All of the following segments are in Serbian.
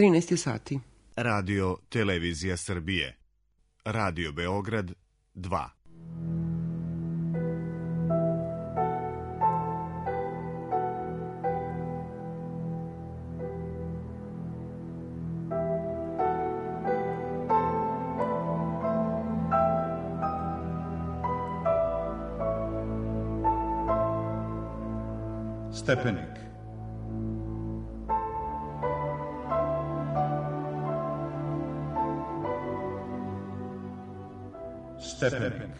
13 sati. Radio Televizija Srbije. Radio Beograd 2. Stepenik. Stepenik.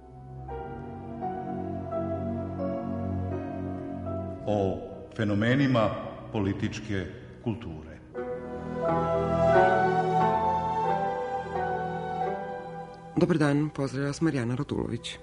O fenomenima političke kulture. Dobar dan, pozdravlja vas Marijana Radulović.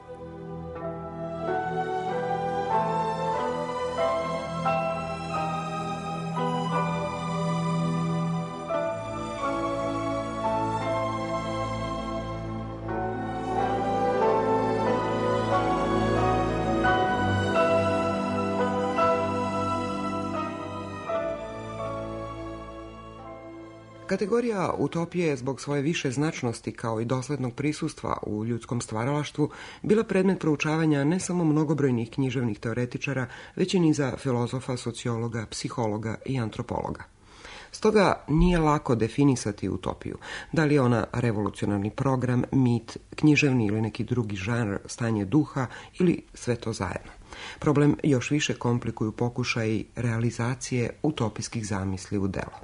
Kategorija utopije je zbog svoje više značnosti kao i doslednog prisustva u ljudskom stvaralaštvu bila predmet proučavanja ne samo mnogobrojnih književnih teoretičara, već i niza filozofa, sociologa, psihologa i antropologa. Stoga nije lako definisati utopiju. Da li je ona revolucionarni program, mit, književni ili neki drugi žanr, stanje duha ili sve to zajedno. Problem još više komplikuju pokušaji realizacije utopijskih zamisli u delo.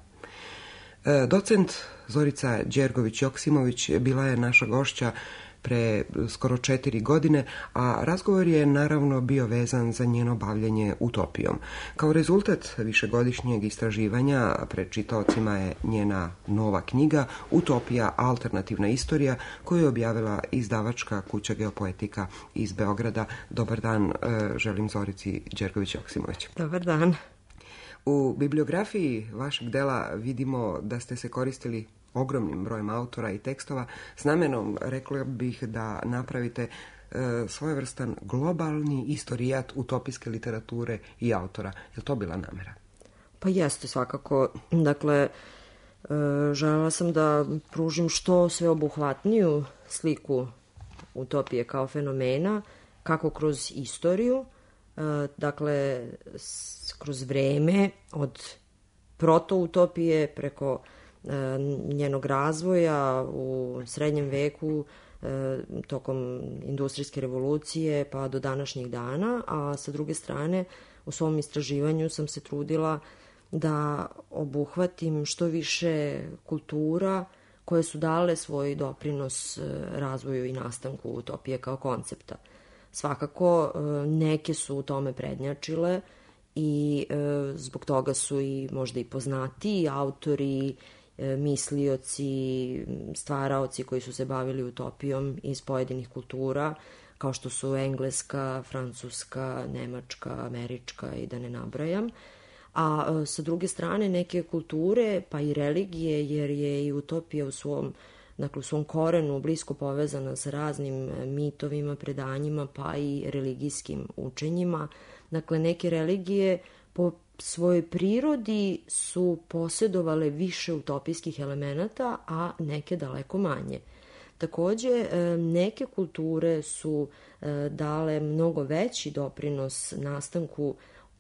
Docent Zorica Đergović-Joksimović bila je naša gošća pre skoro 4 godine, a razgovor je naravno bio vezan za njeno bavljenje utopijom. Kao rezultat višegodišnjeg istraživanja pred čitaocima je njena nova knjiga Utopija, alternativna istorija, koju je objavila izdavačka kuća Geopoetika iz Beograda. Dobar dan, želim Zorici Đergović-Joksimović. Dobar dan. U bibliografiji vašeg dela vidimo da ste se koristili ogromnim brojem autora i tekstova s namenom, rekla bih, da napravite svojevrstan globalni istorijat utopijske literature i autora. Je li to bila namera? Pa jeste, svakako. Dakle, želela sam da pružim što sveobuhvatniju sliku utopije kao fenomena, kako kroz istoriju, dakle, kroz vreme, od protoutopije preko njenog razvoja u srednjem veku, tokom industrijske revolucije pa do današnjih dana, a sa druge strane u svom istraživanju sam se trudila da obuhvatim što više kultura koje su dale svoj doprinos razvoju i nastanku utopije kao koncepta. Svakako, neke su u tome prednjačile i zbog toga su i možda i poznatiji autori, mislioci, stvaraoci koji su se bavili utopijom iz pojedinih kultura, kao što su engleska, francuska, nemačka, američka i da ne nabrajam. A sa druge strane neke kulture, pa i religije, jer je i utopija u svom korenu blisko povezana sa raznim mitovima, predanjima, pa i religijskim učenjima. Dakle, neke religije po svojoj prirodi su posjedovale više utopijskih elemenata, a neke daleko manje. Takođe, neke kulture su dale mnogo veći doprinos nastanku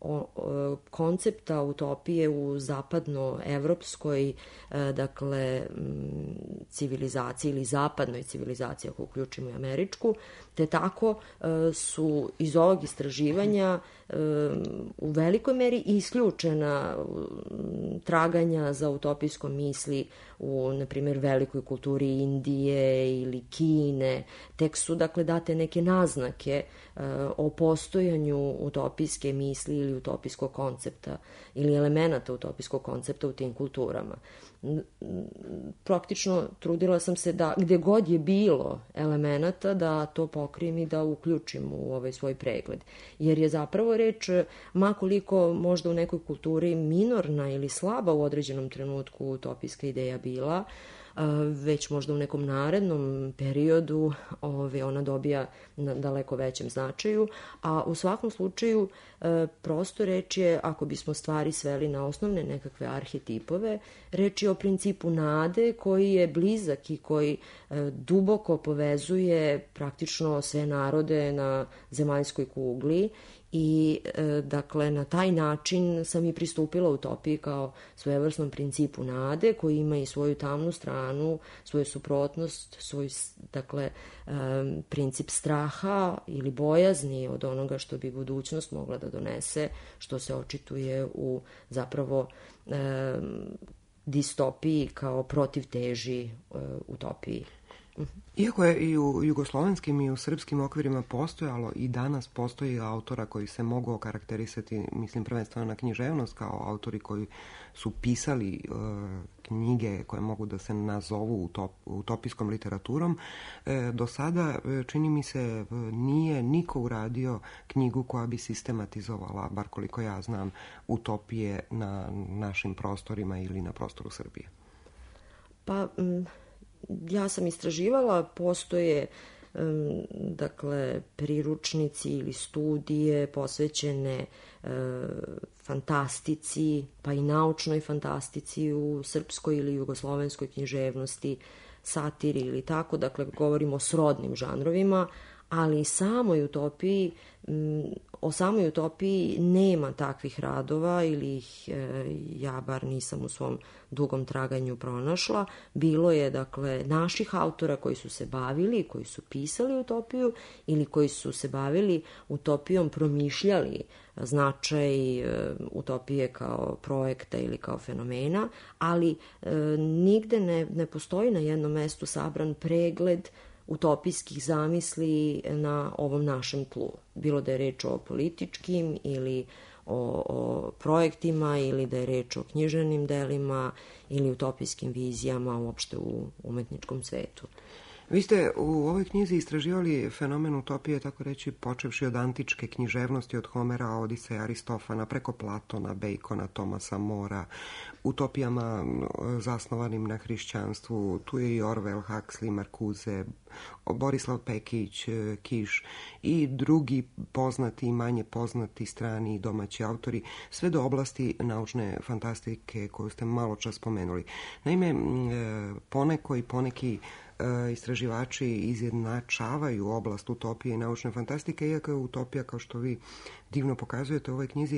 koncepta utopije u zapadnoevropskoj, dakle, civilizaciji ili zapadnoj civilizaciji, ako uključimo i američku, te tako su iz ovog istraživanja u velikoj meri isključena traganja za utopijskom misli u, na primjer, velikoj kulturi Indije ili Kine. Tek su, dakle, date neke naznake o postojanju utopijske misli ili utopijskog koncepta ili elemenata utopijskog koncepta u tim kulturama. Praktično trudila sam se da gde god je bilo elemenata da to pokrijem i da uključim u ovaj svoj pregled. Jer je zapravo reč, makoliko možda u nekoj kulturi minorna ili slaba u određenom trenutku utopijska ideja bila, već možda u nekom narednom periodu ona dobija na daleko većem značaju, a u svakom slučaju prosto reč je, ako bismo stvari sveli na osnovne nekakve arhetipove, reč je o principu nade koji je blizak i koji duboko povezuje praktično sve narode na zemaljskoj kugli i dakle na taj način sam i pristupila utopiji kao svojevrsnom principu nade koji ima i svoju tamnu stranu, svoju suprotnost, svoj dakle princip straha ili bojazni od onoga što bi budućnost mogla da donese, što se očituje u zapravo distopiji kao protivteži utopiji. Iako je i u jugoslovenskim i u srpskim okvirima postojalo i danas postoji autora koji se mogu okarakterisati, mislim prvenstveno na književnost, kao autori koji su pisali knjige koje mogu da se nazovu utopijskom literaturom, do sada, čini mi se, nije niko uradio knjigu koja bi sistematizovala, bar koliko ja znam, utopije na našim prostorima ili na prostoru Srbije. Pa ja sam istraživala, postoje dakle priručnici ili studije posvećene fantastici, pa i naučnoj fantastici u srpskoj ili jugoslovenskoj književnosti, satiri ili tako, dakle govorimo o srodnim žanrovima, ali i samoj utopiji, o samoj utopiji nema takvih radova ili ih ja bar nisam u svom dugom traganju pronašla. Bilo je dakle naših autora koji su se bavili, koji su pisali utopiju ili koji su se bavili utopijom, promišljali značaj utopije kao projekta ili kao fenomena, ali nigde ne postoji na jednom mestu sabran pregled utopijskih zamisli na ovom našem tlu. Bilo da je reč o političkim ili o projektima ili da je reč o književnim delima ili utopijskim vizijama uopšte u umetničkom svetu. Vi ste u ovoj knjizi istraživali fenomen utopije, tako reći, počevši od antičke književnosti, od Homera, Odiseja, Aristofana, preko Platona, Bejkona, Tomasa Mora, utopijama zasnovanim na hrišćanstvu. Tu je i Orwell, Huxley, Marcuse, Borislav Pekić, Kiš i drugi poznati i manje poznati strani i domaći autori, sve do oblasti naučne fantastike koju ste malo čas spomenuli. Naime, poneko i poneki istraživači izjednačavaju oblast utopije i naučne fantastike, iako je utopija, kao što vi divno pokazujete u ovoj knjizi,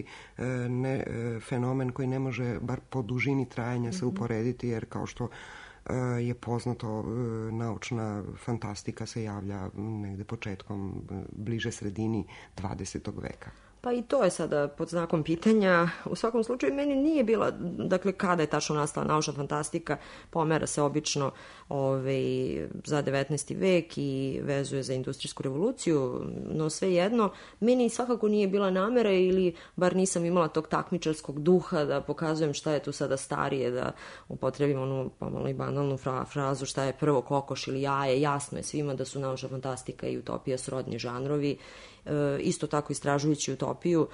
fenomen koji ne može, bar po dužini trajanja, se uporediti, jer kao što je poznato, naučna fantastika se javlja negde početkom, bliže sredini 20. veka. Pa i to je sada pod znakom pitanja. U svakom slučaju meni nije bila, dakle kada je tačno nastala naučna fantastika, pomera se obično za 19. vek i vezuje za industrijsku revoluciju, no svejedno, meni svakako nije bila namera ili bar nisam imala tog takmičarskog duha da pokazujem šta je tu sada starije, da upotrebim onu pomalo i banalnu frazu šta je prvo kokoš ili jaje. Jasno je svima da su naučna fantastika i utopija srodni žanrovi. Isto tako istražujući utopiju,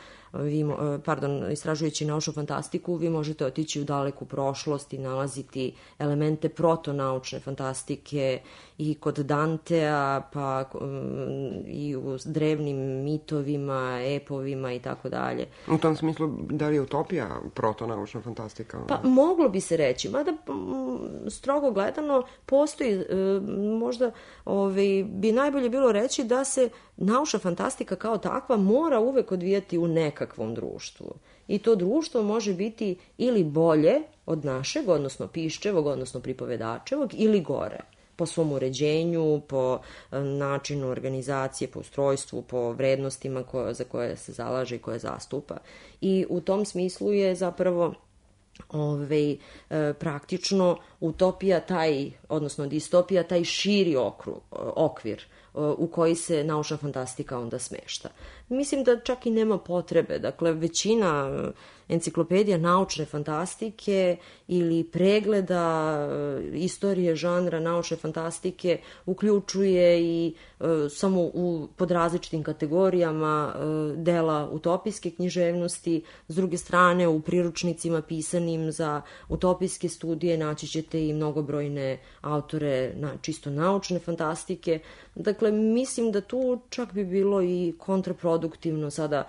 istražujući naučnu fantastiku, vi možete otići u daleku prošlost i nalaziti elemente protonaučne fantastike i kod Dantea, pa i u drevnim mitovima, epovima i tako dalje. U tom smislu, da li je utopija protonaučna fantastika? Pa moglo bi se reći, mada strogo gledano postoji, možda bi najbolje bilo reći da se naučna fantastika kao takva mora uvek odvijati u nekakvom društvu. I to društvo može biti ili bolje od našeg, odnosno piščevog, odnosno pripovedačevog, ili gore. Po svom uređenju, po načinu organizacije, po ustrojstvu, po vrednostima za koje se zalaže i koje zastupa. I u tom smislu je zapravo praktično utopija taj odnosno distopija, taj širi okvir u koji se naučna fantastika onda smešta. Mislim da čak i nema potrebe. Dakle, većina enciklopedija naučne fantastike ili pregleda istorije žanra naučne fantastike uključuje i samo pod različitim kategorijama dela utopijske književnosti. S druge strane, u priručnicima pisanim za utopijske studije naći ćete i mnogobrojne autore čisto naučne fantastike. Dakle, mislim da tu čak bi bilo i kontraproduktivno sada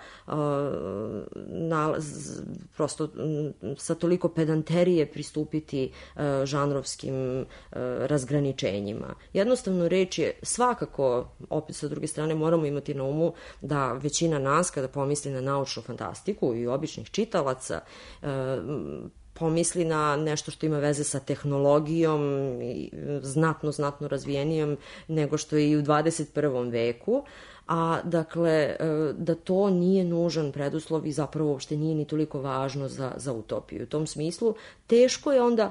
prosto sa toliko pedanterije pristupiti žanrovskim razgraničenjima. Jednostavno reč je svakako, opet sa druge strane moramo imati na umu da većina nas kada pomisli na naučnu fantastiku i običnih čitalaca pomisli na nešto što ima veze sa tehnologijom i znatno razvijenijom nego što je i u 21. veku, a dakle da to nije nužan preduslov i zapravo uopšte nije ni toliko važno za utopiju. U tom smislu teško je onda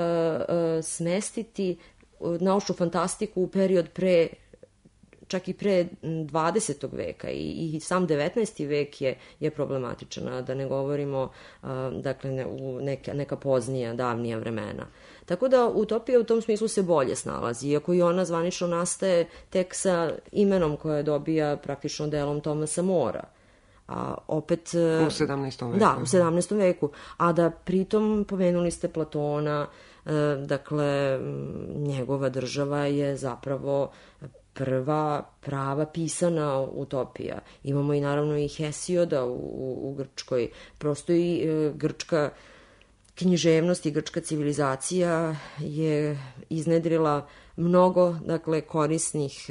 smestiti naučnu fantastiku u period čak i pre 20. veka i sam 19. vek je problematičan, da ne govorimo dakle, u neka poznija, davnija vremena. Tako da utopija u tom smislu se bolje snalazi, iako i ona zvanično nastaje tek sa imenom koje dobija praktično delom Thomasa Morea. A opet... U 17. veku. Da, u 17. veku. A da pritom pomenuli ste Platona, dakle, njegova država je zapravo prva prava pisana utopija. Imamo i naravno i Hesioda u Grčkoj. Prosto i grčka književnost i grčka civilizacija je iznedrila mnogo, dakle, korisnih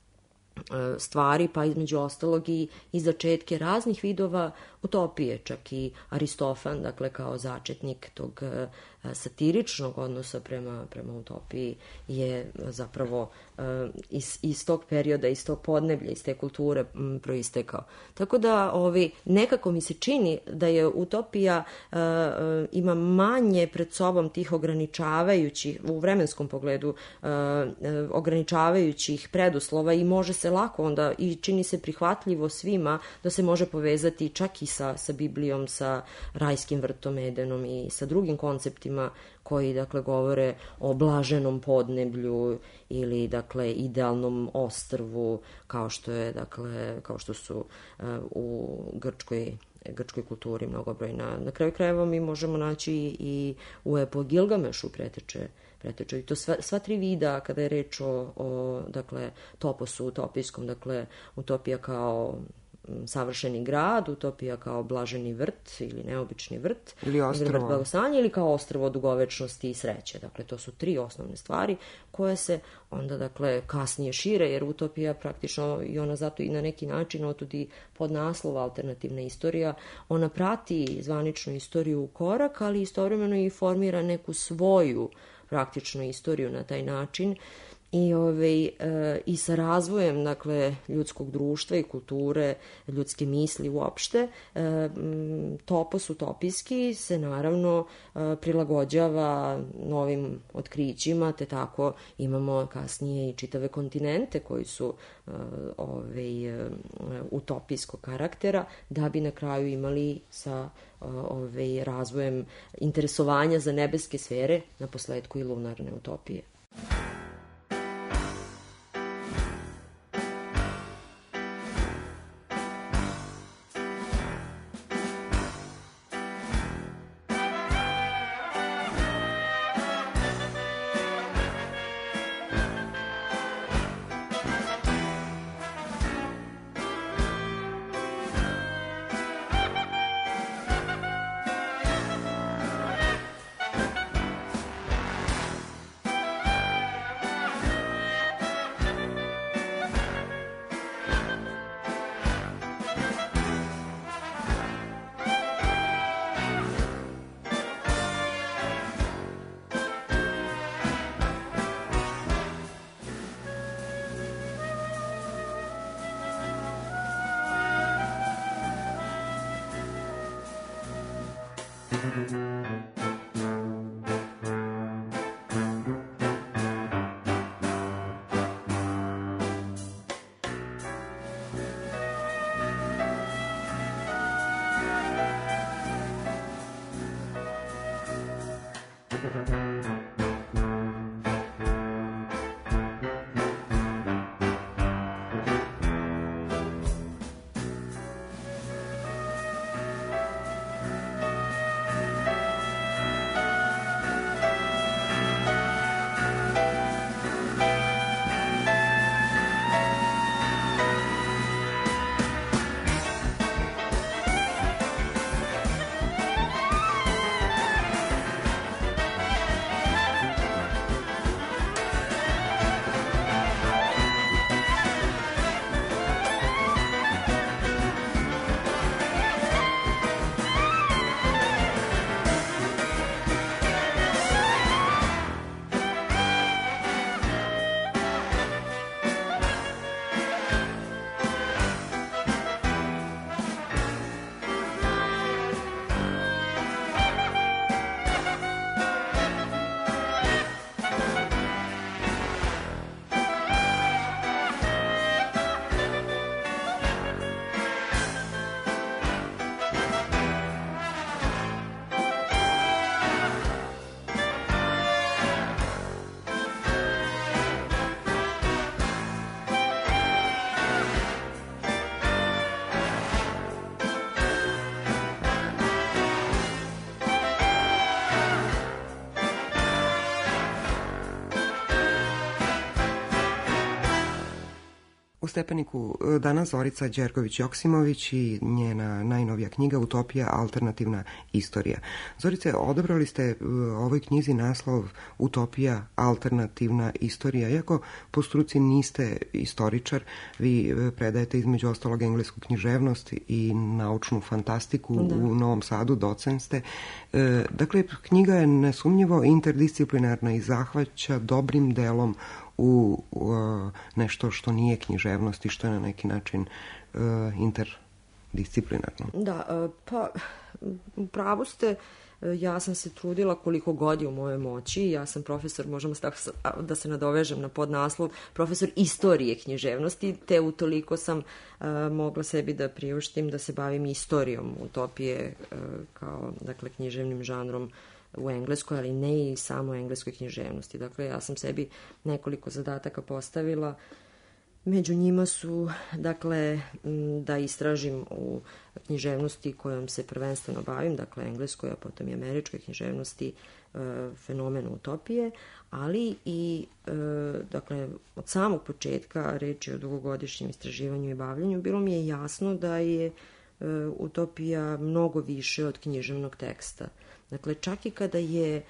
stvari, pa između ostalog i začetke raznih vidova utopije, čak i Aristofan, dakle, kao začetnik tog satiričnog odnosa prema utopiji je zapravo iz tog perioda, iz tog podneblja, iz te kulture proistekao. Tako da nekako mi se čini da je utopija ima manje pred sobom tih ograničavajućih, u vremenskom pogledu, ograničavajućih preduslova i može se lako onda i čini se prihvatljivo svima da se može povezati čak i sa Biblijom, sa rajskim vrtom Edenom i sa drugim konceptima koji, dakle, govore o blaženom podneblju ili, dakle, idealnom ostrvu, kao što su u grčkoj kulturi mnogobrojna. Na kraju krajeva mi možemo naći i u epu Gilgamešu preteče. I to sva tri vida kada je reč o dakle, toposu utopijskom, dakle, utopija kao savršeni grad, utopija kao blaženi vrt ili neobični vrt, ili ostrvo blagostanja, ili kao ostrvo dugovečnosti i sreće. Dakle, to su tri osnovne stvari koje se onda, dakle, kasnije šire, jer utopija praktično, i ona zato i na neki način otudi pod naslov alternativna istorija, ona prati zvaničnu istoriju u korak, ali istovremeno i formira neku svoju praktičnu istoriju na taj način i sa razvojem, dakle, ljudskog društva i kulture, ljudske misli uopšte, topos utopijski se naravno prilagođava novim otkrićima, te tako imamo kasnije i čitave kontinente koji su utopijskog karaktera, da bi na kraju imali sa razvojem interesovanja za nebeske sfere, na posledku i lunarne utopije. U Stepeniku danas Zorica Đergović-Joksimović i njena najnovija knjiga Utopija, alternativna istorija. Zorice, odabrali ste ovoj knjizi naslov Utopija, alternativna istorija. Iako po struci niste istoričar, vi predajete između ostalog englesku književnost i naučnu fantastiku u Novom Sadu, docent ste. Dakle, knjiga je nesumnjivo interdisciplinarna i zahvaća dobrim delom u nešto što nije književnost i što je na neki način interdisciplinarno. Da, pa u pravu ste. Ja sam se trudila koliko god je u mojoj moći. Ja sam profesor, možemo da se nadovežem na podnaslov, profesor istorije književnosti, te utoliko sam mogla sebi da priuštim da se bavim istorijom utopije kao, dakle, književnim žanrom u engleskoj, ali ne i samo engleskoj književnosti. Dakle, ja sam sebi nekoliko zadataka postavila. Među njima su, dakle, da istražim u književnosti kojom se prvenstveno bavim, dakle, engleskoj, a potom i američkoj književnosti, fenomen utopije, ali i, dakle, od samog početka, reč je o dugogodišnjem istraživanju i bavljanju, bilo mi je jasno da je utopija mnogo više od književnog teksta. Dakle, čak i kada je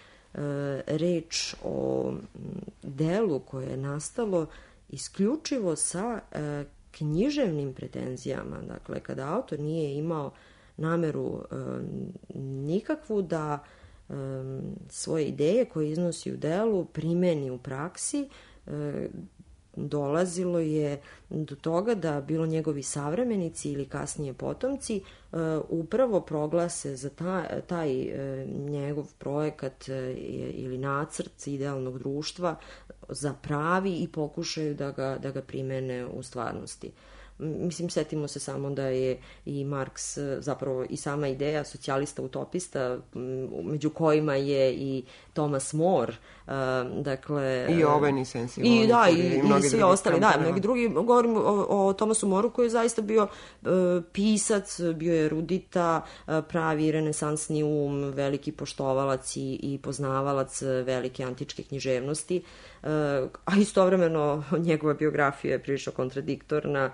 reč o delu koje je nastalo isključivo sa književnim pretenzijama, dakle, kada autor nije imao nameru nikakvu da svoje ideje koje iznosi u delu primeni u praksi, dolazilo je do toga da bilo njegovi savremenici ili kasnije potomci upravo proglase za taj njegov projekat ili nacrt idealnog društva za pravi i pokušaju da ga primene u stvarnosti. Mislim, setimo se samo da je i Marks, zapravo i sama ideja socijalista utopista, među kojima je i Thomas More, dakle... I Owen i Sensi. I svi ostali, da, mnogi drugi. Govorim o Thomasu Moreu koji je zaista bio pisac, bio je erudita, pravi renesansni veliki poštovalac i poznavalac velike antičke književnosti, a istovremeno njegova biografija je prilično kontradiktorna,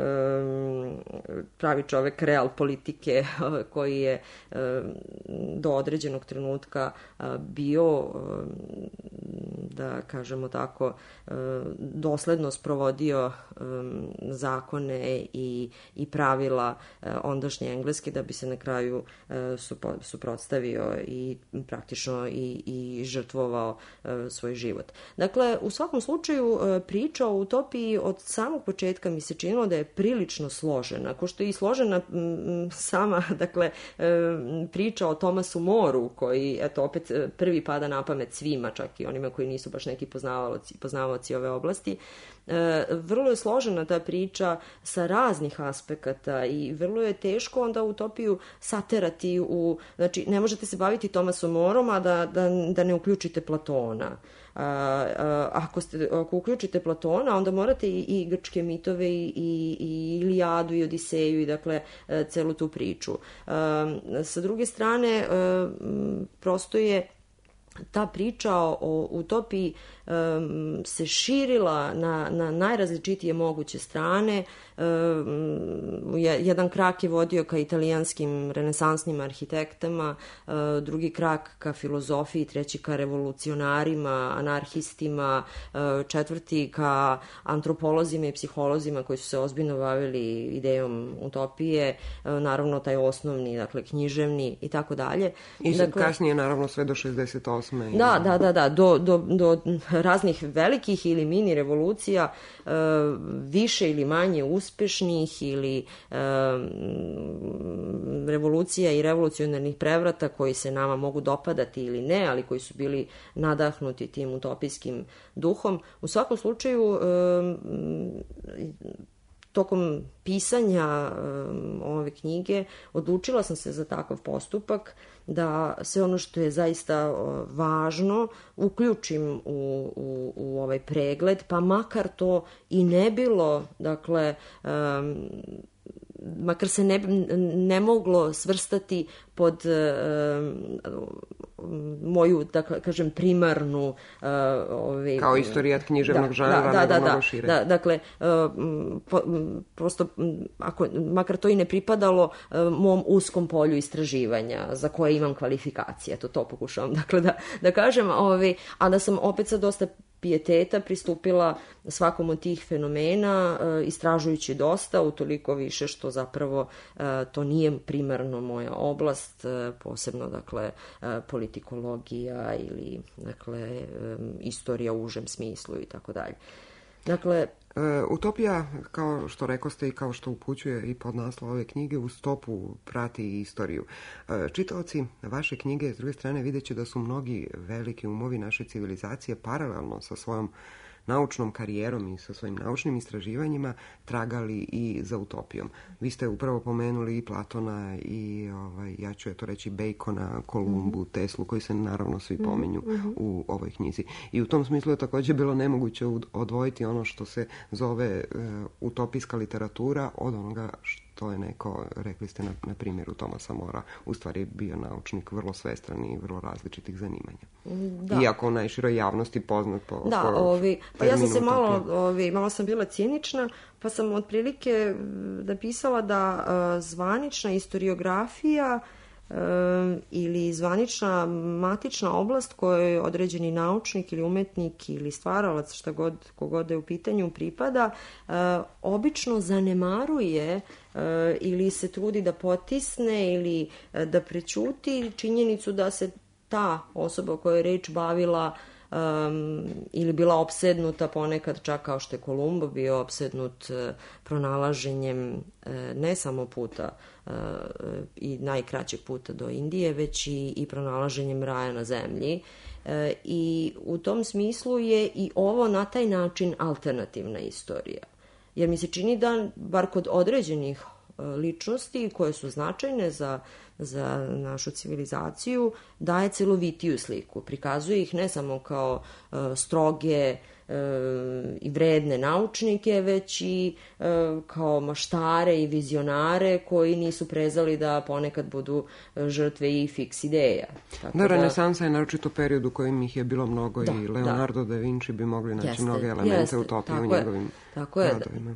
pravi čovek real politike koji je do određenog trenutka bio, da kažemo tako, dosledno sprovodio zakone i pravila ondašnje Engleske da bi se na kraju suprotstavio i praktično i žrtvovao svoj život. Dakle, u svakom slučaju priča o utopiji od samog početka mi se činilo da je prilično složena, ko što je i složena sama, dakle, priča o Thomasu Moreu, koji, eto, opet prvi pada na pamet svima, čak i onima koji nisu nisu baš neki poznavaoci ove oblasti. Vrlo je složena ta priča sa raznih aspekata i vrlo je teško onda utopiju saterati znači ne možete se baviti Tomasom Morom, a da ne uključite Platona. Ako uključite Platona, onda morate i grčke mitove i Ilijadu i Odiseju i dakle celu tu priču. Sa druge strane, prosto je ta priča o utopiji se širila na najrazličitije moguće strane. Jedan krak je vodio ka italijanskim renesansnim arhitektama, drugi krak ka filozofiji, treći ka revolucionarima, anarhistima, četvrti ka antropolozima i psiholozima koji su se ozbiljno bavili idejom utopije, naravno taj osnovni, dakle književni i tako dalje. I kasnije naravno sve do 68. Da, do raznih velikih ili mini revolucija, više ili manje uspešnih ili revolucija i revolucionarnih prevrata koji se nama mogu dopadati ili ne, ali koji su bili nadahnuti tim utopijskim duhom. U svakom slučaju, tokom pisanja ove knjige odlučila sam se za takav postupak, da sve ono što je zaista važno uključim u ovaj pregled, pa makar to i ne bilo, dakle, makar se ne moglo svrstati pod moju, da kažem, primarnu... Kao istorijat književnog žanra, nego mnogo šire. Da, dakle, prosto, makar to i ne pripadalo mom uskom polju istraživanja, za koje imam kvalifikacije, to pokušavam, dakle, da kažem, a da sam opet sa dosta pijeteta pristupila svakom od tih fenomena, istražujući dosta, utoliko više što zapravo to nije primarno moja oblast, posebno, dakle, politikologija ili, dakle, istorija u užem smislu i tako dalje. Dakle, utopija, kao što rekoste i kao što upućuje i podnaslov ove knjige, u stopu prati istoriju. Čitaoci vaše knjige, s druge strane, vidjet će da su mnogi veliki umovi naše civilizacije paralelno sa svojom naučnom karijerom i sa svojim naučnim istraživanjima tragali i za utopijom. Vi ste upravo pomenuli i Platona i ja ću to reći Bacona, Kolumbu, Teslu, koji se naravno svi pominju u ovoj knjizi. I u tom smislu je također bilo nemoguće odvojiti ono što se zove utopijska literatura od onoga što je neko, rekli ste na primjeru Tomasa Mora, u stvari bio naučnik vrlo svestran i vrlo različitih zanimanja. Da. Iako u najširoj javnosti poznat po pa ja sam se malo sam bila cinična, pa sam otprilike napisala da zvanična historiografija ili zvanična matična oblast kojoj određeni naučnik ili umetnik ili stvaralac, šta god, kogod je u pitanju, pripada, obično zanemaruje ili se trudi da potisne ili da prećuti činjenicu da se ta osoba o kojoj je reč bavila ili bila opsednuta ponekad, čak kao što je Kolumbo bio opsednut pronalaženjem ne samo puta i najkraćeg puta do Indije, već i pronalaženjem raja na zemlji. I u tom smislu je i ovo na taj način alternativna istorija. Jer mi se čini da, bar kod određenih ličnosti koje su značajne za našu civilizaciju, daje celovitiju sliku. Prikazuje ih ne samo kao stroge i vredne naučnike, već i kao maštare i vizionare koji nisu prezali da ponekad budu žrtve i fiks ideja. Da, renesansa je naročito period u kojem ih je bilo mnogo i Leonardo da Vinci bi mogli naći mnoge elemente utopije u njegovim radovima.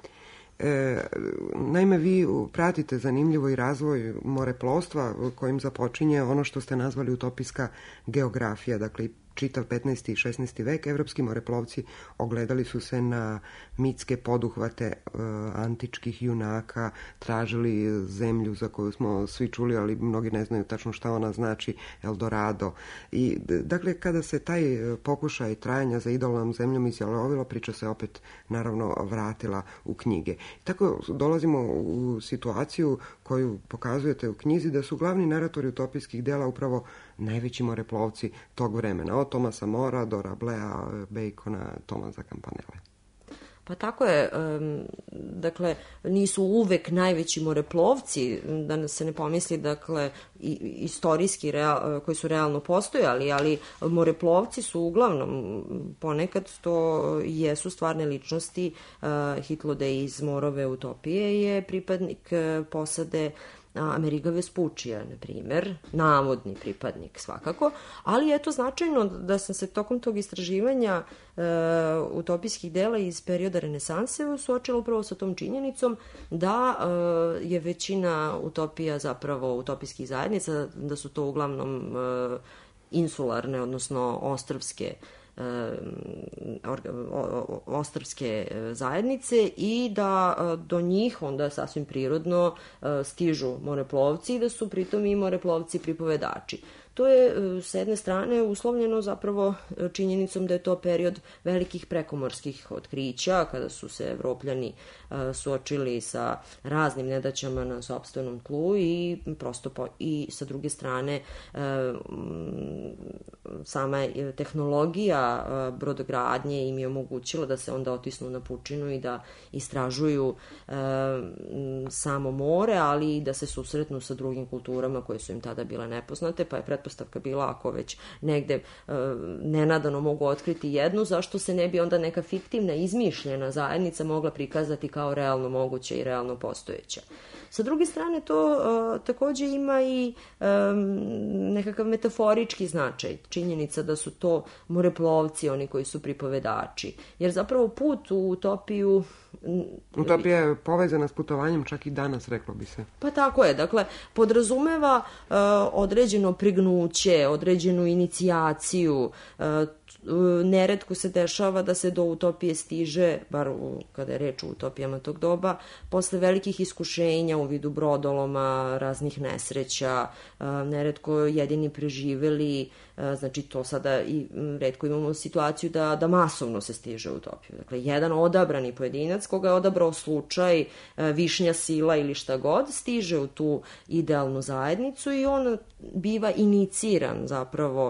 Naime, vi pratite zanimljivo i razvoj moreplovstva kojim započinje ono što ste nazvali utopijska geografija, dakle čitav 15. i 16. vek evropski moreplovci ogledali su se na mitske poduhvate antičkih junaka, tražili zemlju za koju smo svi čuli, ali mnogi ne znaju tačno šta ona znači, Eldorado. I, dakle, kada se taj pokušaj trajanja za idolnom zemljom izjalovilo, priča se opet naravno vratila u knjige. Tako dolazimo u situaciju koju pokazujete u knjizi, da su glavni naratori utopijskih dela upravo najveći moreplovci tog vremena, od Thomasa Morea do Rablea, Bacona, Tomasa Campanelle. Pa tako je, dakle, nisu uvek najveći moreplovci, da se ne pomisli, dakle, istorijski koji su realno postojali, ali moreplovci su uglavnom, ponekad to jesu stvarne ličnosti. Hitlode iz Morove utopije je pripadnik posade Ameriga Vespuccija, na primer, navodni pripadnik svakako, ali je to značajno da sam se tokom tog istraživanja utopijskih dela iz perioda renesanse suočila upravo sa tom činjenicom da je većina utopija zapravo utopijskih zajednica, da su to uglavnom insularne, odnosno ostrvske zajednice i da do njih onda sasvim prirodno stižu moreplovci i da su pritom i moreplovci pripovedači. To je s jedne strane uslovljeno zapravo činjenicom da je to period velikih prekomorskih otkrića, kada su se Evropljani suočili sa raznim nedaćama na sopstvenom tlu i prosto i sa druge strane sama tehnologija brodogradnje im je omogućila da se onda otisnu na pučinu i da istražuju samo more, ali i da se susretnu sa drugim kulturama koje su im tada bile nepoznate, pa je pretpostavka bila ako već negde nenadano mogu otkriti jednu, zašto se ne bi onda neka fiktivna, izmišljena zajednica mogla prikazati kao realno moguća i realno postojeća. Sa druge strane, to takođe ima i nekakav metaforički značaj, činjenica da su to moreplovci, oni koji su pripovedači. Jer zapravo put u utopiju... Utopija je povezana s putovanjem čak i danas, reklo bi se. Pa tako je, dakle, podrazumeva određeno prignuće, određenu inicijaciju. Neretko se dešava da se do utopije stiže, bar kada je reč o utopijama tog doba, posle velikih iskušenja u vidu brodoloma, raznih nesreća, neretko jedini preživeli, znači to sada i retko imamo situaciju da masovno se stiže u utopiju. Dakle, jedan odabrani pojedinac koga je odabrao slučaj, višnja sila ili šta god, stiže u tu idealnu zajednicu i on biva iniciran zapravo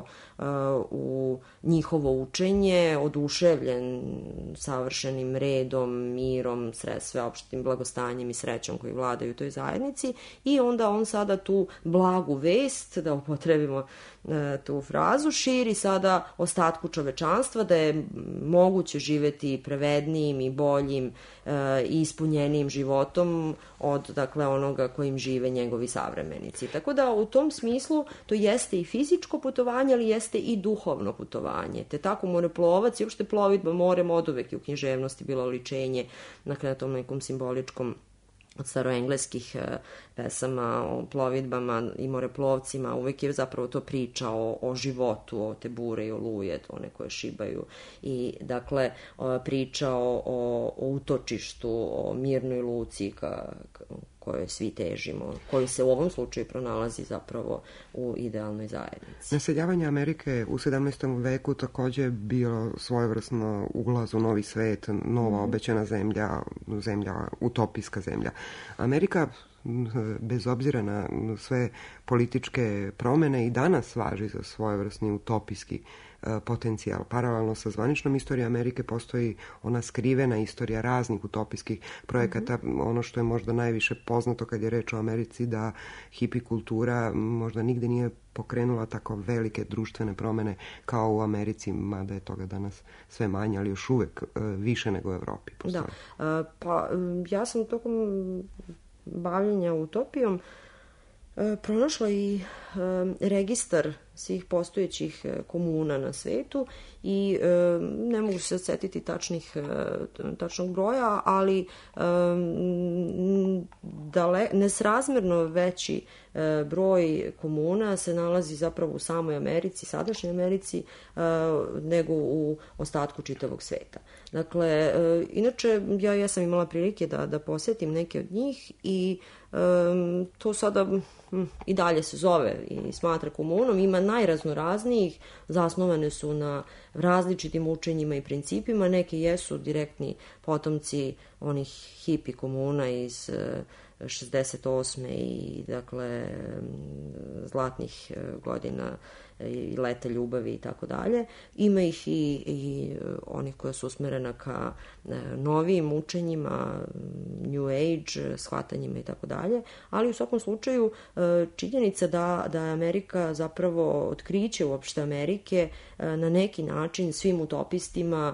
u njihovo učenje, oduševljen savršenim redom, mirom, sveopštim blagostanjem i srećom koji vladaju u toj zajednici i onda on sada tu blagu vest, da upotrebimo tu frazu, širi sada ostatku čovečanstva da je moguće živeti pravednijim i boljim i ispunjenijim životom od, dakle, onoga kojim žive njegovi savremenici. Tako da u tom smislu to jeste i fizičko putovanje, ali jeste i duhovno putovanje. Te tako moreplovac i uopšte plovidba morem oduvek je u književnosti bilo oličenje, dakle, na tom nekom simboličkom od staroengleskih pesama o plovidbama i moreplovcima, uvek je zapravo to priča o životu, o te bure i oluje, one koje šibaju i, dakle, priča o utočištu, o mirnoj luci kojoj svi težimo, koji se u ovom slučaju pronalazi zapravo u idealnoj zajednici. Naseljavanje Amerike u 17. veku takođe je bilo svojevrsno ulaz u novi svet, nova obećana zemlja, utopijska zemlja. Amerika, bez obzira na sve političke promene, i danas važi za svojevrsni utopijski potencijal. Paralelno sa zvaničnom istorijom Amerike postoji ona skrivena istorija raznih utopijskih projekata. Ono što je možda najviše poznato kad je reč o Americi, da hipi kultura možda nigde nije pokrenula tako velike društvene promene kao u Americi, mada je toga danas sve manje, ali još uvek više nego u Evropi postoji. Da, pa ja sam tokom bavljenja utopijom pronašla i registar svih postojećih komuna na svetu i ne mogu se setiti tačnog broja, ali nesrazmerno veći broj komuna se nalazi zapravo u samoj Americi, sadašnjoj Americi, nego u ostatku čitavog sveta. Dakle, inače, ja sam imala prilike da posetim neke od njih i to sada i dalje se zove i smatra komunom, ima najraznoraznijih, zasnovane su na različitim učenjima i principima, neke jesu direktni potomci onih hipi komuna iz 68. i dakle zlatnih godina i leta ljubavi i tako dalje. Ima ih i onih koja su usmerena ka novijim učenjima, New Age, shvatanjima i tako dalje, ali u svakom slučaju činjenica da je Amerika zapravo otkriće uopšte Amerike na neki način svim utopistima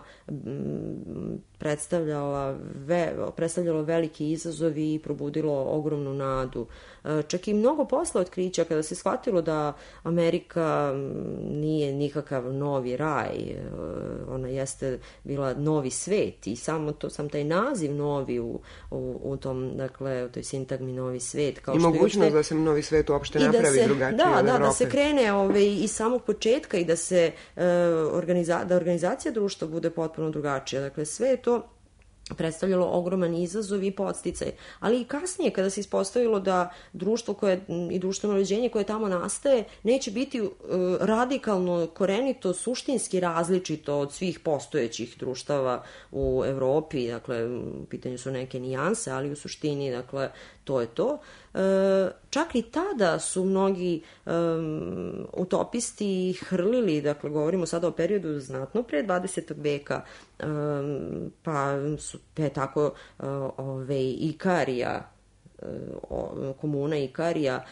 predstavljalo veliki izazovi i probudilo ogromnu nadu. Čak i mnogo posle otkrića, kada se shvatilo da Amerika nije nikakav novi raj, ona jeste bila novi svet i sam taj naziv novi u tom, dakle, u toj sintagmi novi svet. Kao i mogućnost da se novi svet uopšte napravi drugačije od Evrope. Da se krene iz samog početka i da organizacija društva bude potpuno drugačija. Dakle, sve je to predstavljalo ogroman izazov i podsticaj. Ali i kasnije, kada se ispostavilo da društvo i društveno uređenje koje tamo nastaje neće biti radikalno, korenito, suštinski različito od svih postojećih društava u Evropi, dakle, u pitanju su neke nijanse, ali u suštini, dakle, to je to. Čak i tada su mnogi utopisti hrlili, dakle, govorimo sada o periodu znatno pre 20. veka, pa je tako Ikarija, komuna Ikarija,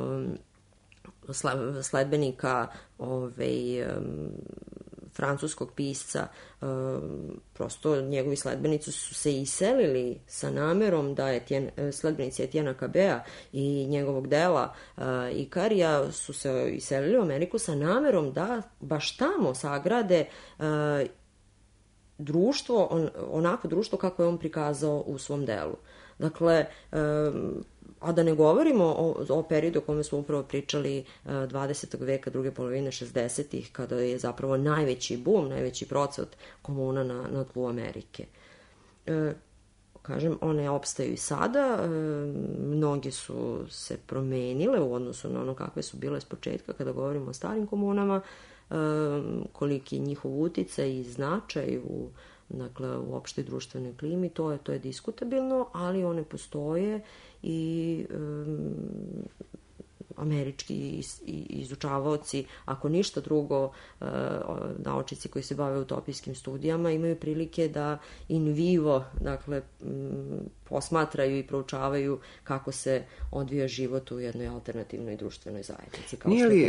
sledbenika francuskog pisca, prosto njegovi sledbenici su se iselili sa namerom da sledbenici Etiena Cabea i njegovog dela Ikarija su se iselili u Ameriku sa namerom da baš tamo sagrade društvo, onako društvo kako je on prikazao u svom delu. Dakle, a da ne govorimo o periodu o kome smo upravo pričali 20. veka, druge polovine 60-ih, kada je zapravo najveći boom, najveći procvat komuna na tlu Amerike. Kažem, one opstaju i sada, mnoge su se promenile u odnosu na ono kakve su bile s početka, kada govorimo o starim komunama, koliki je njihov uticaj i značaj u opštoj društvenoj klimi, to je diskutabilno, ali one postoje i američki izučavaoci, ako ništa drugo, naučnici koji se bave utopijskim studijama imaju prilike da in vivo, dakle, posmatraju i proučavaju kako se odvija život u jednoj alternativnoj društvenoj zajednici. Nije li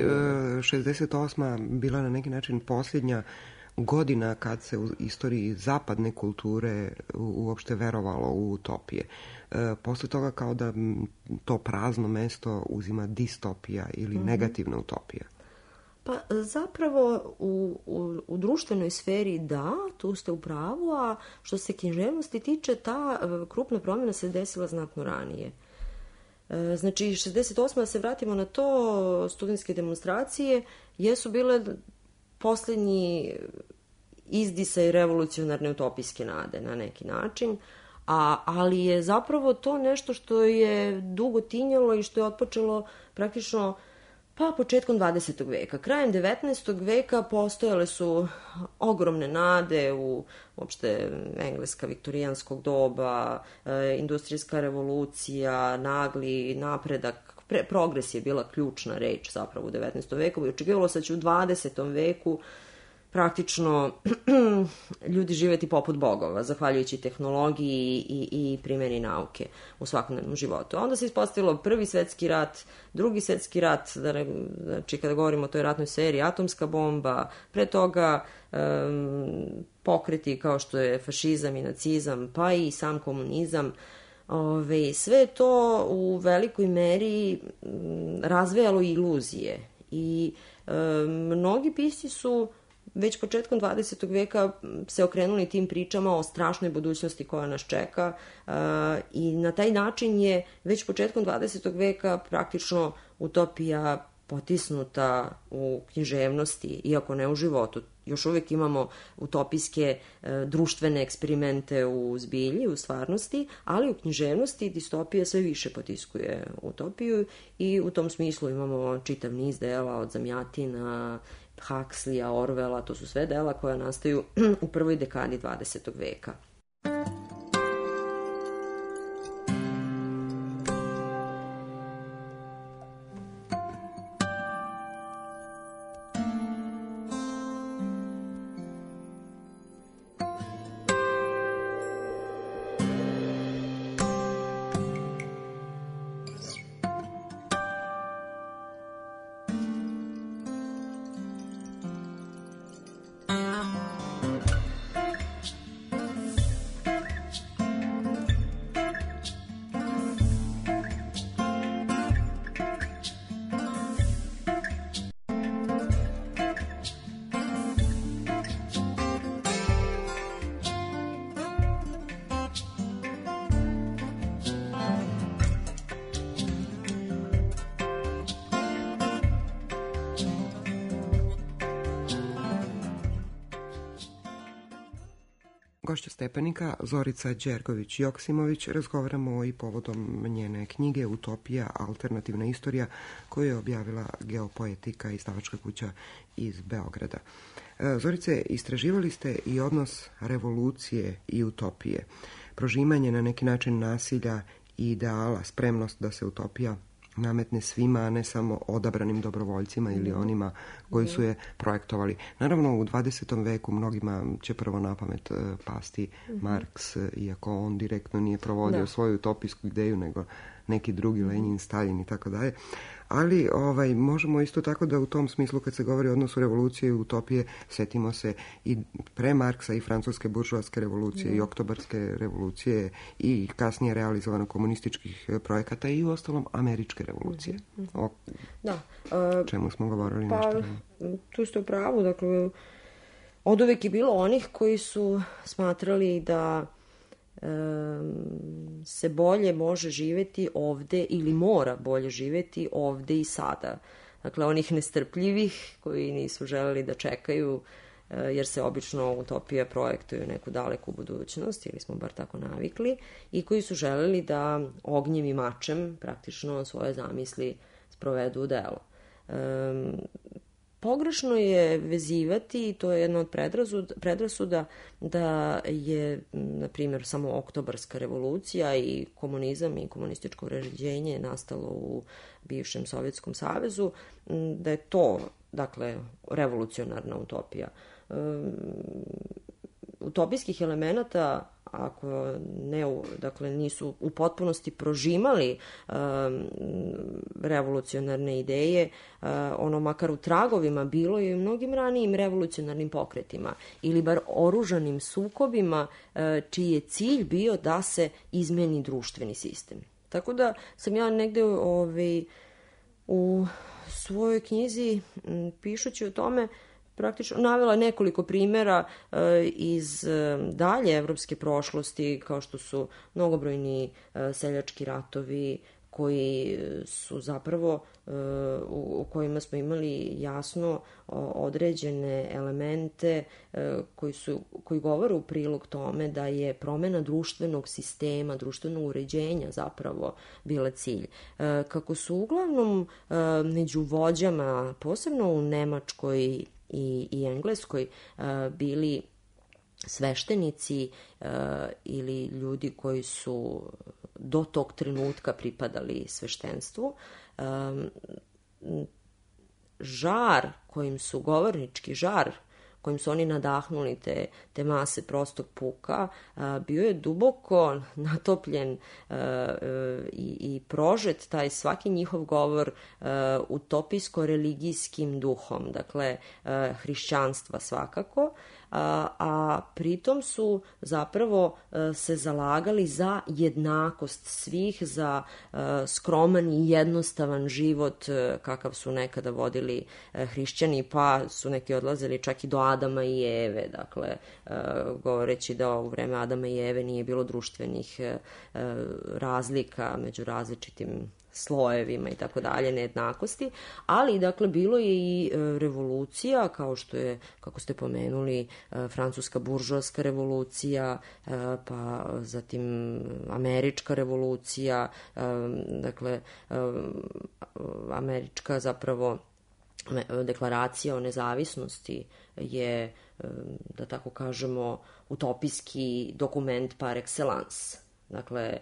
68. bila na neki način posljednja godina kad se u istoriji zapadne kulture uopšte verovalo u utopije? Posle toga kao da to prazno mesto uzima distopija ili negativna utopija. Pa zapravo u društvenoj sferi da, tu ste u pravu, a što se književnosti tiče, ta krupna promjena se desila znatno ranije. Znači, 68. da se vratimo na to, studentske demonstracije jesu bile posljednji izdisaj revolucionarne utopijske nade na neki način, ali je zapravo to nešto što je dugo tinjalo i što je otpočelo praktično početkom 20. veka. Krajem 19. veka postojale su ogromne nade u uopšte engleska viktorijanskog doba, industrijska revolucija, nagli napredak, progres je bila ključna reč zapravo u 19. veku i očekivalo se da će u 20. veku praktično ljudi živjeti poput bogova, zahvaljujući tehnologiji i primjeni nauke u svakodnevnom životu. Onda se ispostavilo Prvi svetski rat, Drugi svetski rat, znači kada govorimo o toj ratnoj seriji, atomska bomba, pre toga pokreti kao što je fašizam i nacizam, pa i sam komunizam. Sve je to u velikoj meri razvejalo iluzije i mnogi pisci su već početkom 20. veka se okrenuli tim pričama o strašnoj budućnosti koja nas čeka i na taj način je već početkom 20. veka praktično utopija potisnuta u književnosti, iako ne u životu. Još uvijek imamo utopijske društvene eksperimente u zbilji, u stvarnosti, ali u književnosti distopija sve više potiskuje utopiju i u tom smislu imamo čitav niz dela od Zamjatina, Huxleya, Orwella, to su sve dela koja nastaju u prvoj dekadi 20. veka. Gošća Stepenika, Zorica Đergović-Joksimović, razgovaramo i povodom njene knjige Utopija, alternativna istorija, koju je objavila Geopoetika, izdavačka kuća iz Beograda. Zorice, istraživali ste i odnos revolucije i utopije, prožimanje na neki način nasilja i ideala, spremnost da se utopija nametne svima, a ne samo odabranim dobrovoljcima ili onima koji su je projektovali. Naravno, u 20. veku mnogima će prvo na pamet pasti Marks, iako on direktno nije provodio svoju utopijsku ideju, nego neki drugi, Lenin, Stalin i tako dalje. Ali možemo isto tako da u tom smislu, kad se govori o odnosu revolucije i utopije, setimo se i pre Marksa i francuske buržoaske revolucije i oktobarske revolucije i kasnije realizovano komunističkih projekata i u ostalom američke revolucije. O čemu smo govorili nešto? Tu ste u pravu. Dakle, od uvek je bilo onih koji su smatrali da se bolje može živeti ovde ili mora bolje živeti ovde i sada. Dakle, onih nestrpljivih koji nisu želeli da čekaju, jer se obično utopija projektuje neku daleku budućnost, ili smo bar tako navikli, i koji su želeli da ognjem i mačem praktično svoje zamisli sprovedu u delo. Pogrešno je vezivati, i to je jedna od predrasuda, da je, na primjer, samo oktobarska revolucija i komunizam i komunističko uređenje nastalo u bivšem Sovjetskom savezu, da je to, dakle, revolucionarna utopija. Utopijskih elemenata, ako ne, dakle, nisu u potpunosti prožimali revolucionarne ideje, ono makar u tragovima bilo je i u mnogim ranijim revolucionarnim pokretima ili bar oružanim sukobima čiji je cilj bio da se izmeni društveni sistem. Tako da sam ja negde u svojoj knjizi, pišući o tome, praktično navela nekoliko primjera iz dalje evropske prošlosti, kao što su mnogobrojni seljački ratovi, koji su zapravo, u kojima smo imali jasno određene elemente koji govore u prilog tome da je promena društvenog sistema, društvenog uređenja zapravo bila cilj. Kako su uglavnom među vođama, posebno u Nemačkoj i Engleskoj, bili sveštenici ili ljudi koji su do tog trenutka pripadali sveštenstvu, govornički žar kojim su oni nadahnuli te mase prostog puka, bio je duboko natopljen i prožet taj svaki njihov govor utopijsko-religijskim duhom, dakle hrišćanstva svakako, a pritom su zapravo se zalagali za jednakost svih, za skroman i jednostavan život kakav su nekada vodili hrišćani, pa su neki odlazili čak i do Adama i Eve, dakle govoreći da u vreme Adama i Eve nije bilo društvenih razlika među različitim slojevima i tako dalje, nejednakosti, ali dakle bilo je i revolucija, kao što je, kako ste pomenuli, francuska buržoaska revolucija, pa zatim američka revolucija, dakle američka zapravo deklaracija o nezavisnosti je, da tako kažemo, utopijski dokument par excellence. Dakle,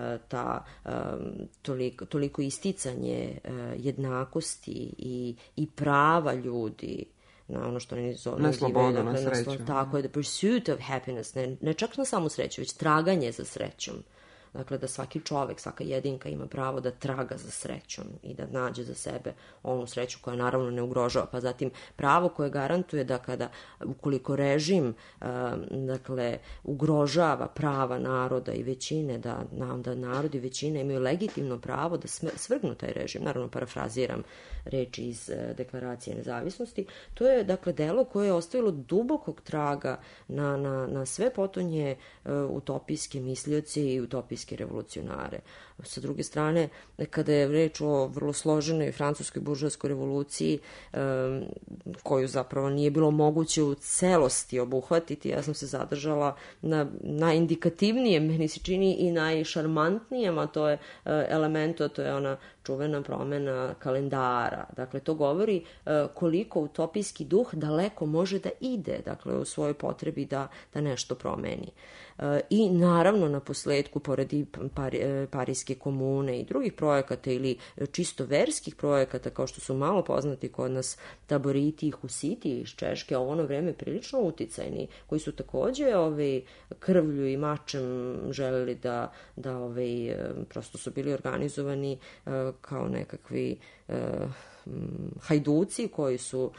toliko isticanje jednakosti i prava ljudi na ono što oni zove... Na slobodu, na sreću. Tako je, the pursuit of happiness, ne čak na samu sreću, već traganje za srećom. Dakle, da svaki čovek, svaka jedinka ima pravo da traga za srećom i da nađe za sebe onu sreću koja naravno ne ugrožava. Pa zatim pravo koje garantuje da ukoliko režim dakle, ugrožava prava naroda i većine, da narod i većina imaju legitimno pravo da svrgnu taj režim. Naravno, parafraziram reči iz Deklaracije nezavisnosti. To je, dakle, delo koje je ostavilo dubokog traga na sve potonje utopijske mislioce i utopijske utopijske revolucionare. Sa druge strane, kada je reč o vrlo složenoj francuskoj buržoaskoj revoluciji, koju zapravo nije bilo moguće u celosti obuhvatiti, ja sam se zadržala na najindikativnijem, meni se čini i najšarmantnijem, a to je elementu, a to je ona čuvena promena kalendara. Dakle, to govori koliko utopijski duh daleko može da ide, dakle, u svojoj potrebi da nešto promeni. I naravno, na posledku, pored i Parijske komune i drugih projekata ili čisto verskih projekata, kao što su malo poznati kod nas taboriti i husiti iz Češke, a u ono vreme prilično uticajni, koji su takođe krvlju i mačem želeli da prosto su bili organizovani kao nekakvi hajduci koji su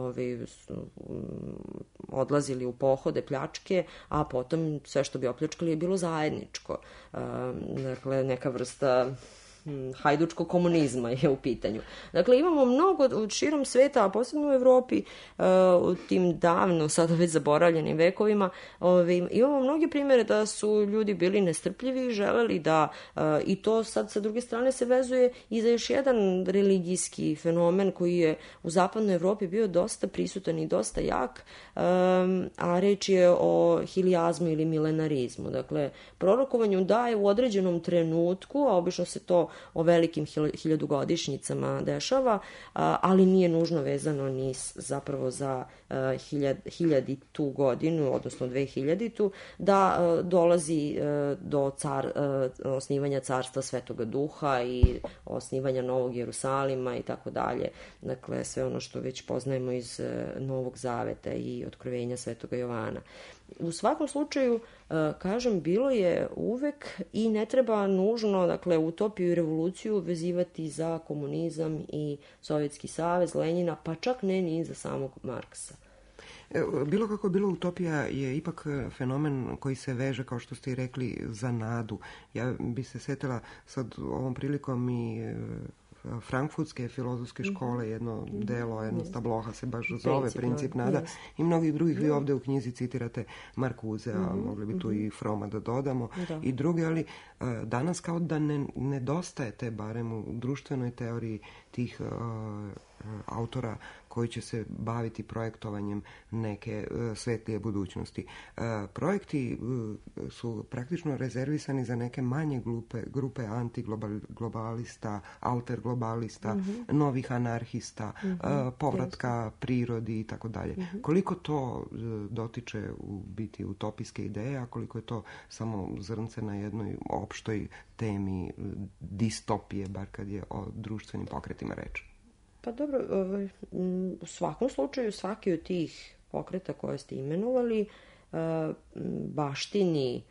odlazili u pohode, pljačke, a potom sve što bi opljačkali je bilo zajedničko. Dakle, neka vrsta hajdučkog komunizma je u pitanju. Dakle, imamo mnogo širom sveta, a posebno u Evropi, u tim davno, sada već zaboravljenim vekovima, imamo mnoge primjere da su ljudi bili nestrpljivi i želeli da, i to sad sa druge strane se vezuje i za još jedan religijski fenomen koji je u zapadnoj Evropi bio dosta prisutan i dosta jak, a reč je o hilijazmu ili milenarizmu. Dakle, prorokovanju da je u određenom trenutku, a obično se to o velikim hiljadugodišnjicama dešava, ali nije nužno vezano ni zapravo za 1000. godinu, odnosno 2000. da dolazi do osnivanja carstva Svetoga Duha i osnivanja Novog Jerusalima i tako dalje. Dakle, sve ono što već poznajemo iz Novog Zaveta i otkrovenja Svetoga Jovana. U svakom slučaju, kažem, bilo je uvek i ne treba nužno, dakle, utopiju i revoluciju vezivati za komunizam i Sovjetski savez, Lenjina, pa čak ne ni za samog Marksa. Bilo kako bilo, utopija je ipak fenomen koji se veže, kao što ste i rekli, za nadu. Ja bi se setila sad ovom prilikom i frankfurtske filozofske škole, jedno delo, jedna stabloha se baš zove Princip nada, i mnogih drugih. Vi ovde u knjizi citirate Markuzea, mogli bi tu i Froma da dodamo, i druge, ali danas kao da nedostaje te, barem u društvenoj teoriji, tih autora koji će se baviti projektovanjem neke svetlije budućnosti. Projekti su praktično rezervisani za neke manje grupe antiglobalista, alterglobalista, novih anarhista, povratka prirodi i tako dalje. Koliko to dotiče u biti utopijske ideje, a koliko je to samo zrnce na jednoj opštoj temi distopije, bar kad je o društvenim pokretima reč? Pa dobro, u svakom slučaju svaki od tih pokreta koje ste imenovali baštini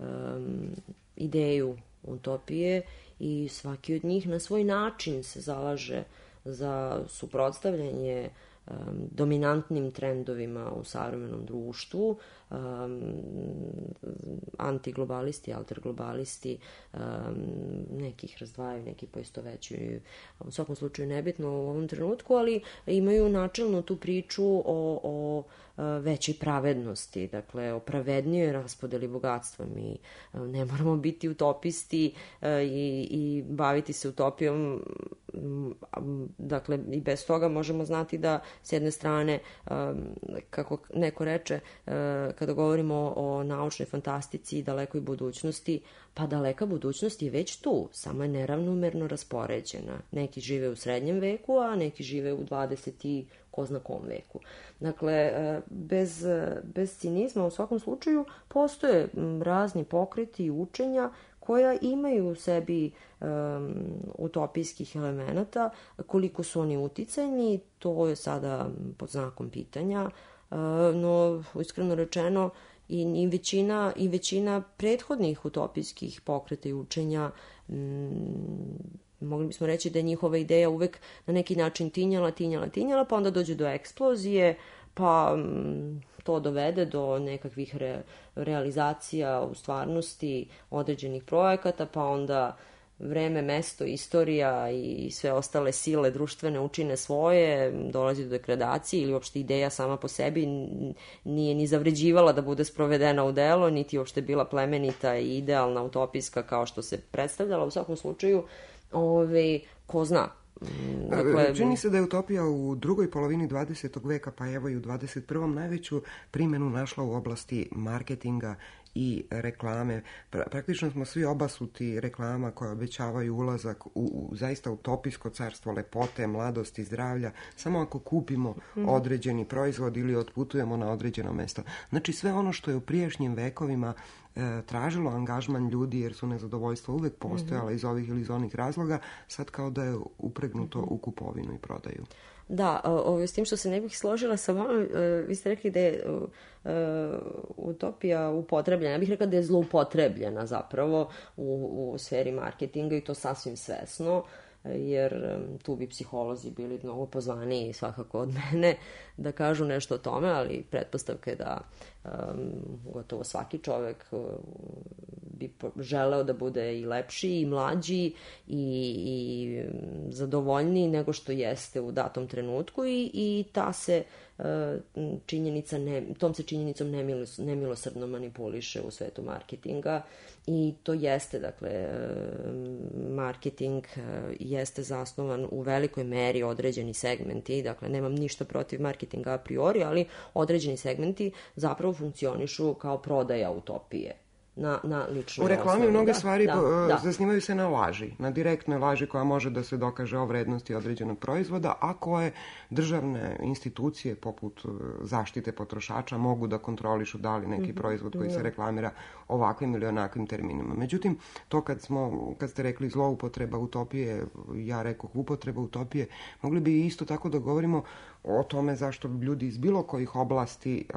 ideju utopije i svaki od njih na svoj način se zalaže za suprotstavljanje dominantnim trendovima u savremenom društvu, antiglobalisti, alterglobalisti, nekih razdvajaju, neki poistovećuju, u svakom slučaju nebitno u ovom trenutku, ali imaju načelno tu priču o većoj pravednosti, dakle o pravednijoj raspodeli bogatstva. Mi ne moramo biti utopisti i baviti se utopijom, dakle i bez toga možemo znati da s jedne strane, kako neko reče, kada govorimo o naučnoj fantastici i dalekoj budućnosti, pa daleka budućnost je već tu, samo je neravnomerno raspoređena. Neki žive u srednjem veku, a neki žive u 20 i ko zna kom veku. Dakle, bez cinizma u svakom slučaju postoje razni pokreti i učenja koja imaju u sebi utopijskih elemenata. Koliko su oni uticajni, to je sada pod znakom pitanja, no iskreno rečeno i većina prethodnih utopijskih pokreta i učenja, mogli bismo reći da je njihova ideja uvek na neki način tinjala, pa onda dođe do eksplozije, pa to dovede do nekakvih realizacija u stvarnosti određenih projekata, pa onda vreme, mesto, istorija i sve ostale sile društvene učine svoje, dolazi do degradacije ili uopšte ideja sama po sebi nije ni zavređivala da bude sprovedena u delo, niti uopšte bila plemenita i idealna, utopijska kao što se predstavljala. U svakom slučaju, ko zna. Dakle, čini se da je utopija u drugoj polovini 20. veka, pa evo i u 21. najveću primjenu našla u oblasti marketinga i reklame. Praktično smo svi obasuti reklama koje obećavaju ulazak u zaista utopijsko carstvo lepote, mladosti, zdravlja, samo ako kupimo određeni proizvod ili otputujemo na određeno mesto. Znači sve ono što je u prijašnjim vekovima tražilo angažman ljudi jer su nezadovoljstva uvek postojala iz ovih ili iz onih razloga, sad kao da je upregnuto u kupovinu i prodaju. Da, s tim što se ne bih složila sa vama, vi ste rekli da je utopija upotrebljena. Ja bih rekla da je zloupotrebljena zapravo u sferi marketinga i to sasvim svesno, jer tu bi psiholozi bili mnogo pozvaniji svakako od mene da kažu nešto o tome, ali pretpostavka je da gotovo svaki čovek bi želeo da bude i lepši i mlađi i zadovoljniji nego što jeste u datom trenutku i ta se činjenica tom se činjenicom nemilosrdno manipuliše u svetu marketinga i to jeste, dakle, marketing jeste zasnovan u velikoj meri određeni segmenti, dakle, nemam ništa protiv marketinga a priori, ali određeni segmenti zapravo funkcionišu kao prodaja utopije. Na ličnoj u reklami osnovi, mnoge stvari zasnivaju se na laži, na direktnoj laži koja može da se dokaže o vrednosti određenog proizvoda, a koje državne institucije poput zaštite potrošača mogu da kontrolišu da li neki proizvod koji se reklamira ovakvim ili onakvim terminima. Međutim, to kad ste rekli zloupotreba utopije, ja rekoh upotreba utopije, mogli bi isto tako da govorimo o tome zašto ljudi iz bilo kojih oblasti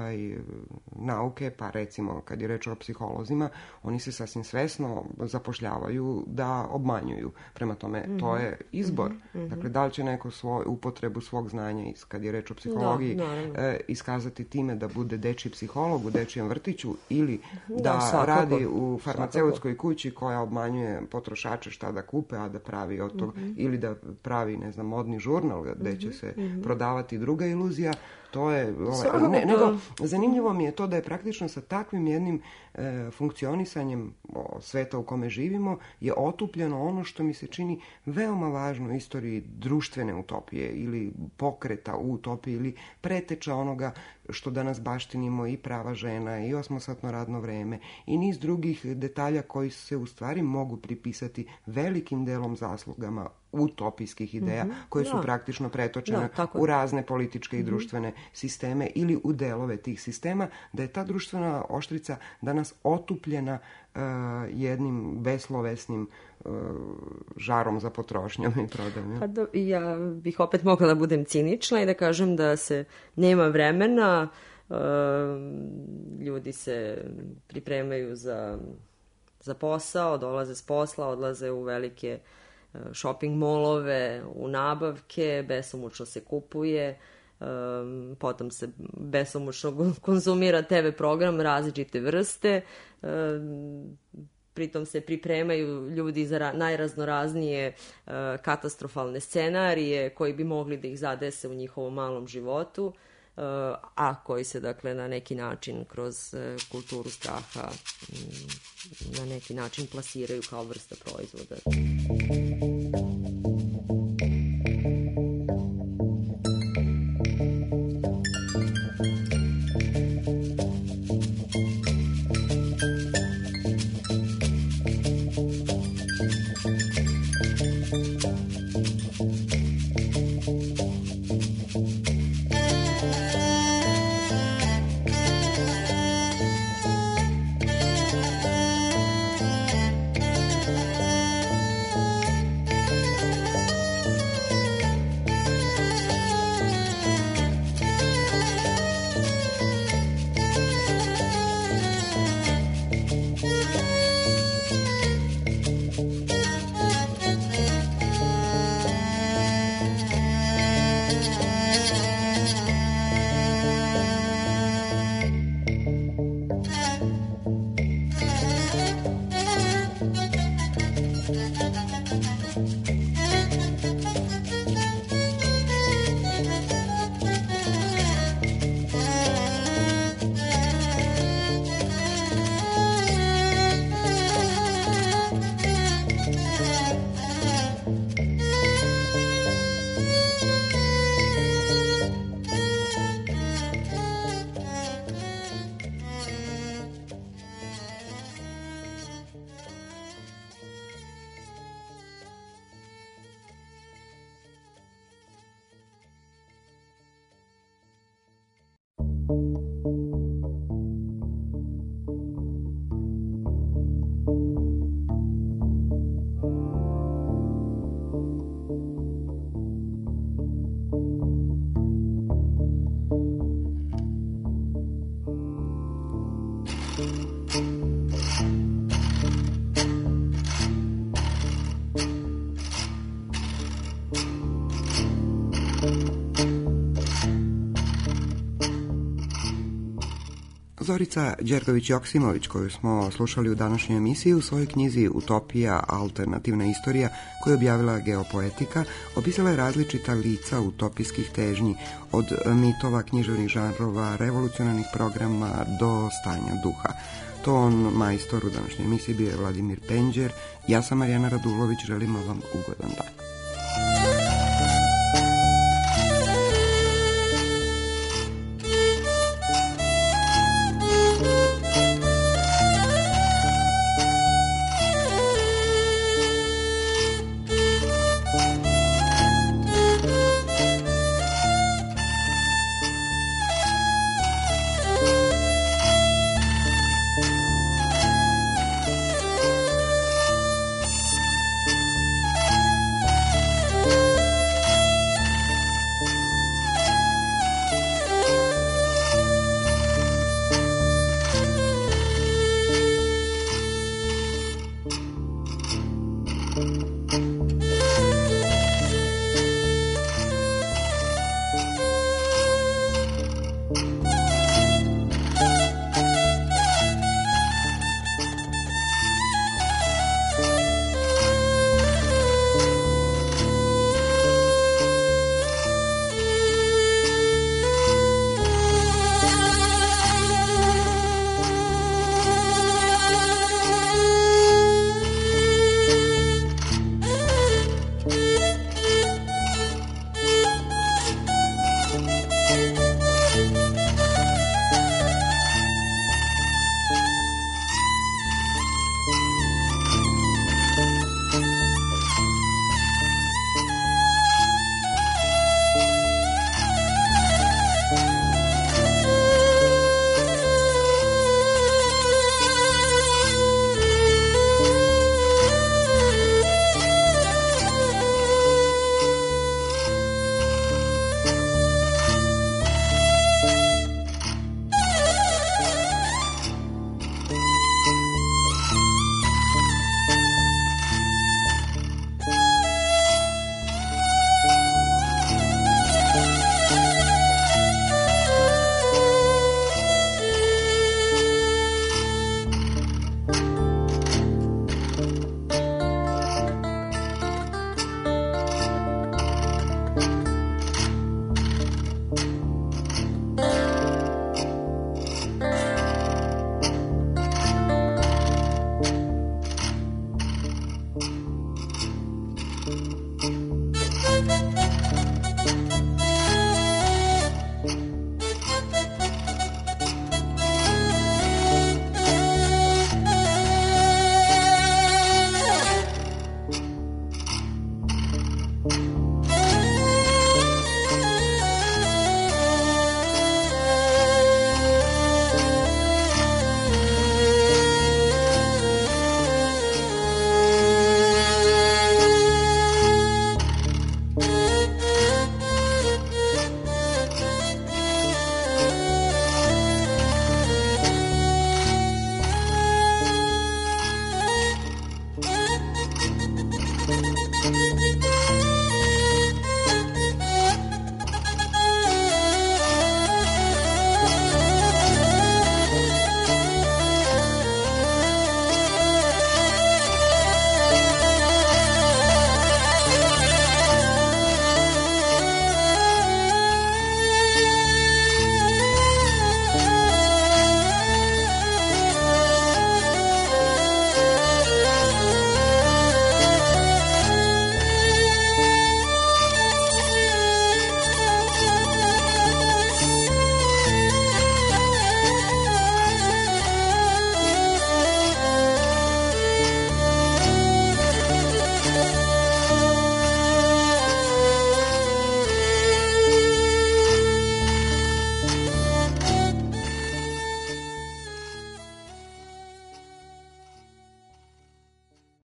nauke, pa recimo kad je reč o psiholozima, oni se sasvim svesno zapošljavaju da obmanjuju. Prema tome, to je izbor. Dakle, da li će neko upotrebu svog znanja, kad je reč o psihologiji, iskazati time da bude dečiji psiholog u dečijem vrtiću ili da radi u farmaceutskoj kući koja obmanjuje potrošače šta da kupe, a da pravi od toga, ili da pravi, ne znam, modni žurnal gde će se prodavati druga iluzija. To je, nego zanimljivo mi je to da je praktično sa takvim jednim funkcionisanjem sveta u kome živimo je otupljeno ono što mi se čini veoma važno u istoriji društvene utopije ili pokreta u utopiji ili preteča onoga što danas baštinimo i prava žena i 8-satno radno vreme i niz drugih detalja koji se u stvari mogu pripisati velikim delom zaslugama utopijskih ideja koje su praktično pretočene u razne političke i društvene sisteme ili u delove tih sistema, da je ta društvena oštrica danas otupljena jednim beslovesnim žarom za potrošnjom i prodajom. Ja bih opet mogla da budem cinična i da kažem da se nema vremena, ljudi se pripremaju za posao, dolaze s posla, odlaze u velike shopping molove, u nabavke, besomučno se kupuje, potom se besomučno konzumira TV program različite vrste, pritom se pripremaju ljudi za najraznoraznije katastrofalne scenarije koji bi mogli da ih zadese u njihovom malom životu, a koji se, dakle, na neki način kroz kulturu straha na neki način plasiraju kao vrsta proizvoda. Zorica Đergović-Joksimović, koju smo slušali u današnjoj emisiji, u svojoj knjizi Utopija, alternativna istorija, koju je objavila Geopoetika, opisala je različita lica utopijskih težnji, od mitova, književnih žanrova, revolucionarnih programa do stanja duha. Ton majstor u današnjoj emisiji bio je Vladimir Penđer. Ja sam Marijana Radulović, želimo vam ugodan dan.